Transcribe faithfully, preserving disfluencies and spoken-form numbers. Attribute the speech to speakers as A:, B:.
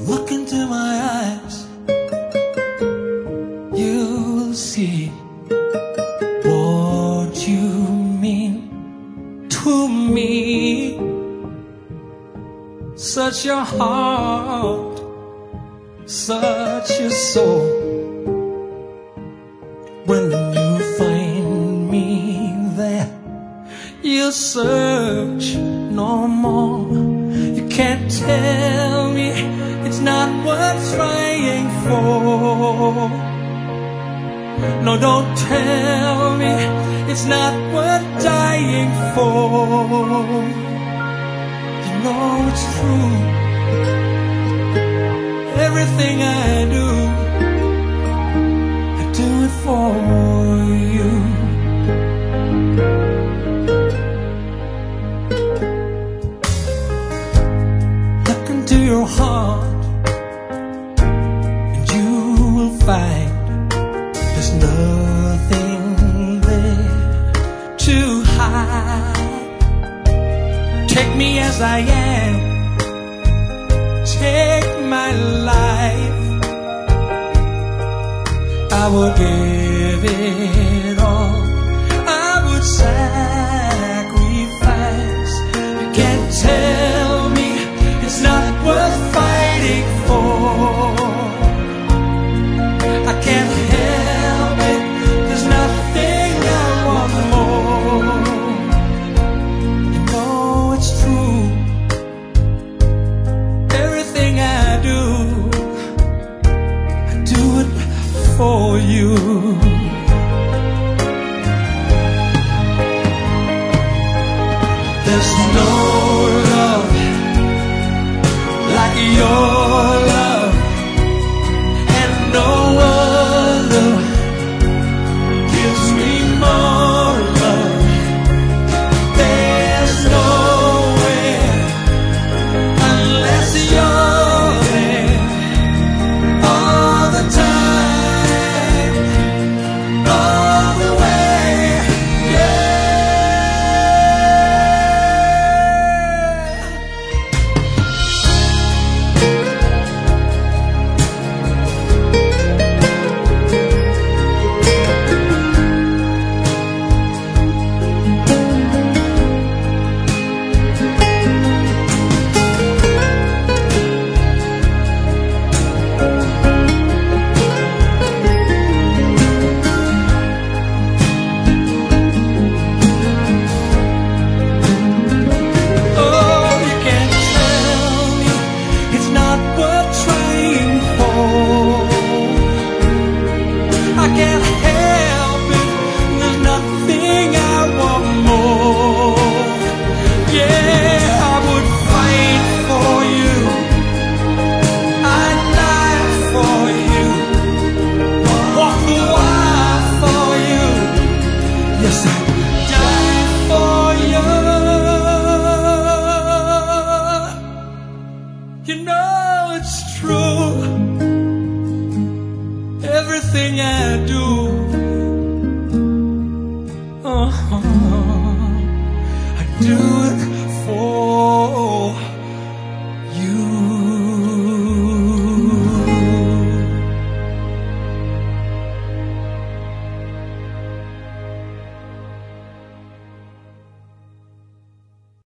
A: Look into my eyes, you'll see what you mean to me. Such a heart, such a soul. When you find me there, you'll search no more. You can't tell me it's not worth trying for. No, don't tell me it's not worth dying for. You know it's true. Everything I do, I do it for you. Look into your heart, and you will find there's nothing there to hide. Take me as I am, take my life. I will give it all, I would sacrifice. You can't tell me it's not worth fighting for. I can't help it, there's nothing I want more. You know it's true. Everything I do, I do it for you. There's no love like your love, and no other gives me more love. There's nowhere unless you're there all the time, all the way, yeah. Oh, you can't tell me it's not worth trying for. I can't help it, there's nothing I want more. Yeah, I would fight for you, I'd die for you, walk the wire for you. Yes, I'd die for you. You know it's true. Everything I do,